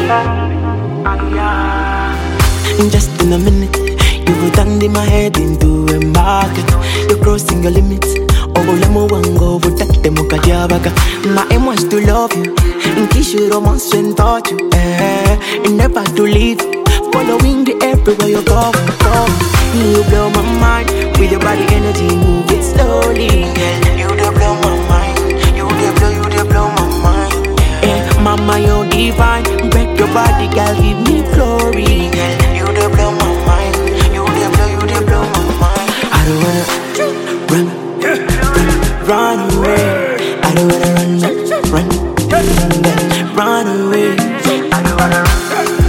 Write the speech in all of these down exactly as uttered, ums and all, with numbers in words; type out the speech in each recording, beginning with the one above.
In just in a minute, you will turn in my head into a market. You're crossing your limits. Oh, let me one go with that demokajabaga. My aim was to love you, in case you romance and thought you, eh, and never to leave. Following you everywhere you go, go. You blow my mind with your body energy, move it slowly. Yeah. You dey blow my mind, you dey blow, you dey blow my mind. Yeah. Mama, you're divine, break your body, girl, give me glory. Yeah. You dey blow my mind, you dey blow, you dey blow my mind. I don't wanna run, run, run away. I don't wanna run, run, run, run away. I don't wanna run.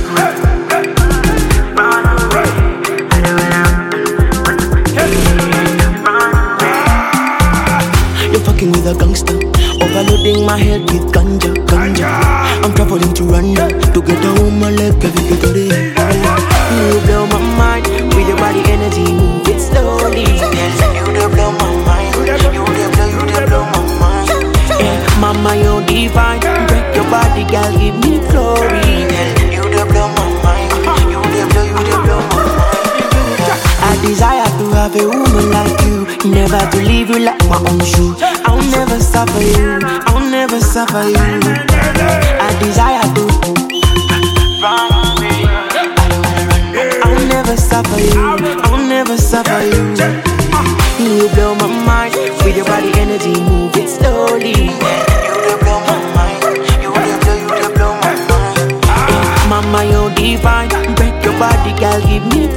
With a gangster, overloading my head with ganja, ganja. I'm traveling to Rwanda to get a woman like every day. You blow my mind with your body energy, move it slowly. Yeah. You dey blow my mind, you dey blow, you dey blow my mind. Yeah. Mama, you're divine, break your body, girl, give me glory. Yeah. You dey blow my mind, you dey blow, you dey blow my mind. I desire to have a woman like you, never to leave you like my own shoe. I'll never suffer you, I'll never suffer you. I desire to run away. I don't wanna run. I'll never suffer you, I'll never suffer you. You blow my mind with your body energy, move it slowly. You dey blow my mind, you dey blow, you dey blow my mind. Yeah. Mama, you're divine, break your body, girl, give me